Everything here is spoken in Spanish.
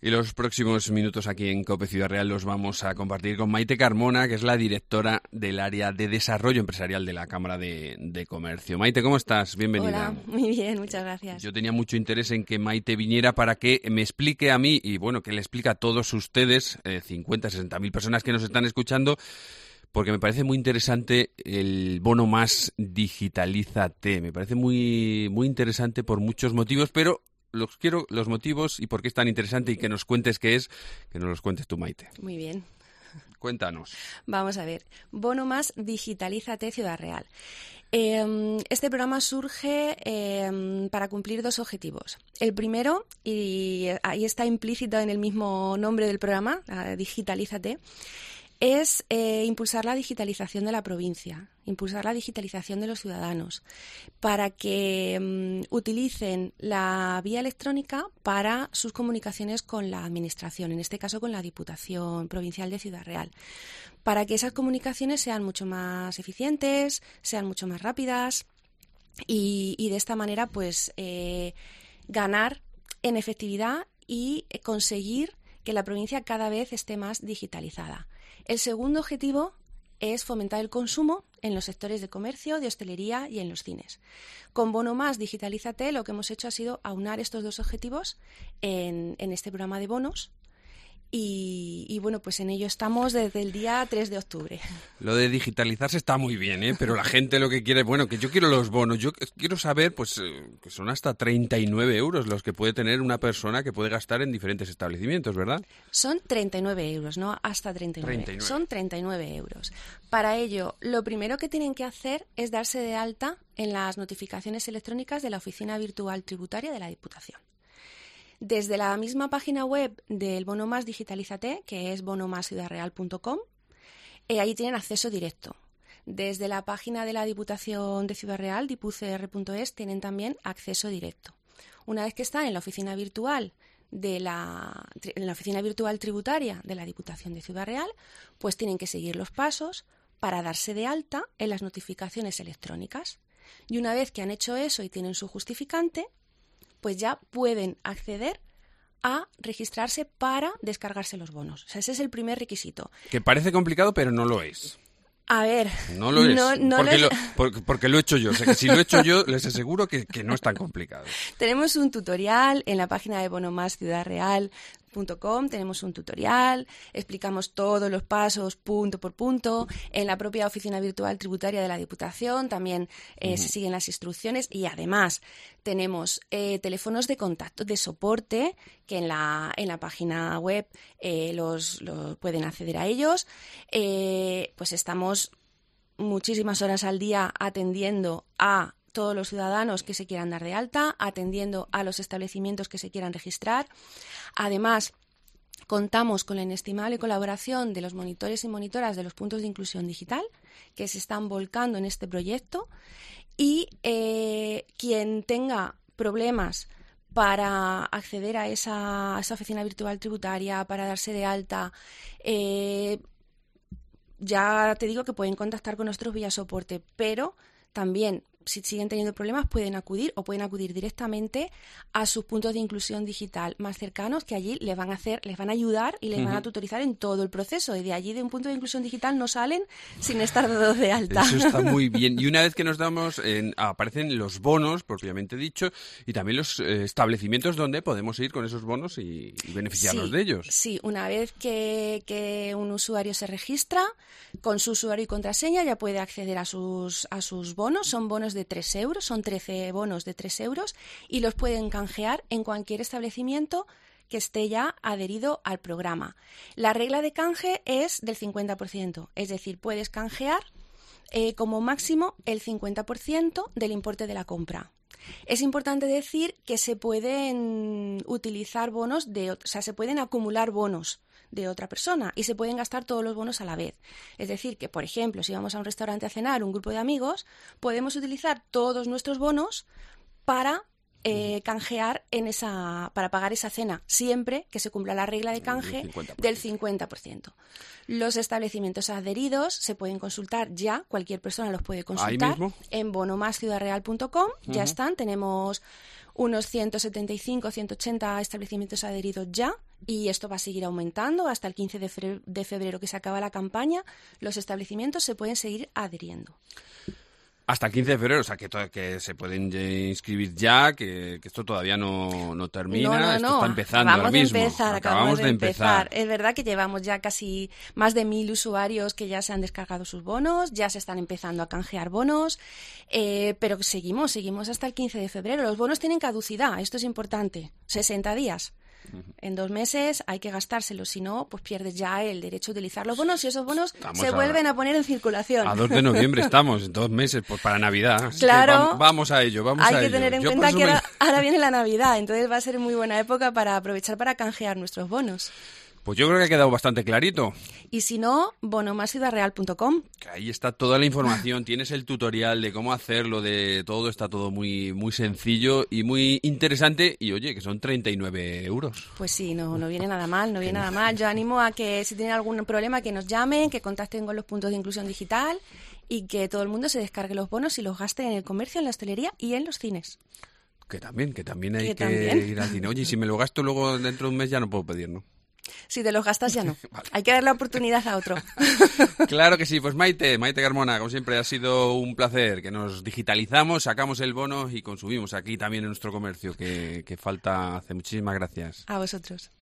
Y los próximos minutos aquí en COPE Ciudad Real los vamos a compartir con Maite Carmona, que es la directora del área de desarrollo empresarial de la Cámara de Comercio. Maite, ¿cómo estás? Bienvenida. Hola, muy bien, muchas gracias. Yo tenía mucho interés en que Maite viniera para que me explique a mí y, bueno, que le explique a todos ustedes, 50, 60.000 personas que nos están escuchando, porque me parece muy interesante el bono más Digitalízate. Me parece muy, muy interesante por muchos motivos, pero los motivos y por qué es tan interesante y que nos cuentes qué es, que nos los cuentes tú, Maite. Muy bien. Cuéntanos. Vamos a ver. Bono más Digitalízate Ciudad Real. Este programa surge para cumplir dos objetivos. El primero, y ahí está implícito en el mismo nombre del programa, Digitalízate, es impulsar la digitalización de la provincia, impulsar la digitalización de los ciudadanos, para que utilicen la vía electrónica para sus comunicaciones con la Administración, en este caso con la Diputación Provincial de Ciudad Real, para que esas comunicaciones sean mucho más eficientes, sean mucho más rápidas y de esta manera pues ganar en efectividad y conseguir que la provincia cada vez esté más digitalizada. El segundo objetivo es fomentar el consumo en los sectores de comercio, de hostelería y en los cines. Con Bono Más Digitalízate lo que hemos hecho ha sido aunar estos dos objetivos en este programa de bonos y bueno, pues en ello estamos desde el día 3 de octubre. Lo de digitalizarse está muy bien, pero la gente lo que quiere, bueno, que yo quiero los bonos, yo quiero saber pues que son hasta 39 euros los que puede tener una persona que puede gastar en diferentes establecimientos, ¿verdad? Son 39 euros, no hasta 39. Son 39 euros. Para ello, lo primero que tienen que hacer es darse de alta en las notificaciones electrónicas de la Oficina Virtual Tributaria de la Diputación. Desde la misma página web del Bono Más Digitalízate, que es bonomasciudadreal.com, ahí tienen acceso directo. Desde la página de la Diputación de Ciudad Real, dipucr.es, tienen también acceso directo. Una vez que están en la oficina virtual oficina virtual tributaria de la Diputación de Ciudad Real, pues tienen que seguir los pasos para darse de alta en las notificaciones electrónicas. Y una vez que han hecho eso y tienen su justificante, pues ya pueden acceder a registrarse para descargarse los bonos. O sea, ese es el primer requisito. Que parece complicado, pero no lo es. A ver... No lo es, porque lo he hecho yo. O sea, que si lo he hecho yo, les aseguro que no es tan complicado. Tenemos un tutorial en la página de bonomasciudadreal.com, tenemos un tutorial, explicamos todos los pasos punto por punto. En la propia oficina virtual tributaria de la Diputación también se siguen las instrucciones y además tenemos teléfonos de contacto, de soporte, que en la página web los pueden acceder a ellos. Pues estamos muchísimas horas al día atendiendo a todos los ciudadanos que se quieran dar de alta, atendiendo a los establecimientos que se quieran registrar. Además, contamos con la inestimable colaboración de los monitores y monitoras de los puntos de inclusión digital que se están volcando en este proyecto y quien tenga problemas para acceder a esa oficina virtual tributaria, para darse de alta, ya te digo que pueden contactar con nosotros vía soporte, pero también si siguen teniendo problemas pueden acudir directamente a sus puntos de inclusión digital más cercanos, que allí les van a ayudar y les van a tutorizar en todo el proceso. Y de allí, de un punto de inclusión digital, no salen sin estar dados de alta. Eso está muy bien. Y una vez que nos damos, aparecen los bonos, propiamente dicho, y también los establecimientos donde podemos ir con esos bonos y beneficiarnos de ellos. Sí, una vez que un usuario se registra, con su usuario y contraseña ya puede acceder a sus bonos. Son bonos de 3 euros, son 13 bonos de 3 euros y los pueden canjear en cualquier establecimiento que esté ya adherido al programa. La regla de canje es del 50%, es decir, puedes canjear como máximo el 50% del importe de la compra. Es importante decir que se pueden utilizar bonos se pueden acumular bonos de otra persona y se pueden gastar todos los bonos a la vez. Es decir, que por ejemplo, si vamos a un restaurante a cenar, un grupo de amigos, podemos utilizar todos nuestros bonos para canjear para pagar esa cena, siempre que se cumpla la regla de canje del 50%. Los establecimientos adheridos se pueden consultar ya, cualquier persona los puede consultar en bonomasciudadreal.com. Ya están, tenemos unos 175, 180 establecimientos adheridos ya y esto va a seguir aumentando hasta el 15 de febrero que se acaba la campaña. Los establecimientos se pueden seguir adhiriendo. Hasta el 15 de febrero, o sea, que se pueden inscribir ya, que esto todavía no termina, esto está empezando ahora mismo. Acabamos de empezar. Es verdad que llevamos ya casi más de 1.000 usuarios que ya se han descargado sus bonos, ya se están empezando a canjear bonos, pero seguimos hasta el 15 de febrero. Los bonos tienen caducidad, esto es importante, 60 días. En 2 meses hay que gastárselos, si no, pues pierdes ya el derecho a utilizar los bonos y esos bonos vuelven a poner en circulación. A 2 de noviembre estamos, en 2 meses, pues para Navidad. Así claro. Vamos a ello, Hay que tener en cuenta que ahora viene la Navidad, entonces va a ser muy buena época para aprovechar para canjear nuestros bonos. Pues yo creo que ha quedado bastante clarito. Y si no, bonomasciudareal.com. Que ahí está toda la información, tienes el tutorial de cómo hacerlo, de todo, está todo muy sencillo y muy interesante. Y oye, que son 39 euros. Pues sí, no viene nada mal, no viene nada mal. Yo animo a que si tienen algún problema que nos llamen, que contacten con los puntos de inclusión digital y que todo el mundo se descargue los bonos y los gaste en el comercio, en la hostelería y en los cines. Que también hay que ir al cine. Oye, si me lo gasto luego dentro de un mes ya no puedo pedir, ¿no? Si te los gastas ya no. Vale. Hay que dar la oportunidad a otro. Claro que sí. Pues Maite Carmona, como siempre ha sido un placer, que nos digitalizamos, sacamos el bono y consumimos aquí también en nuestro comercio, que falta hace. Muchísimas gracias. A vosotros.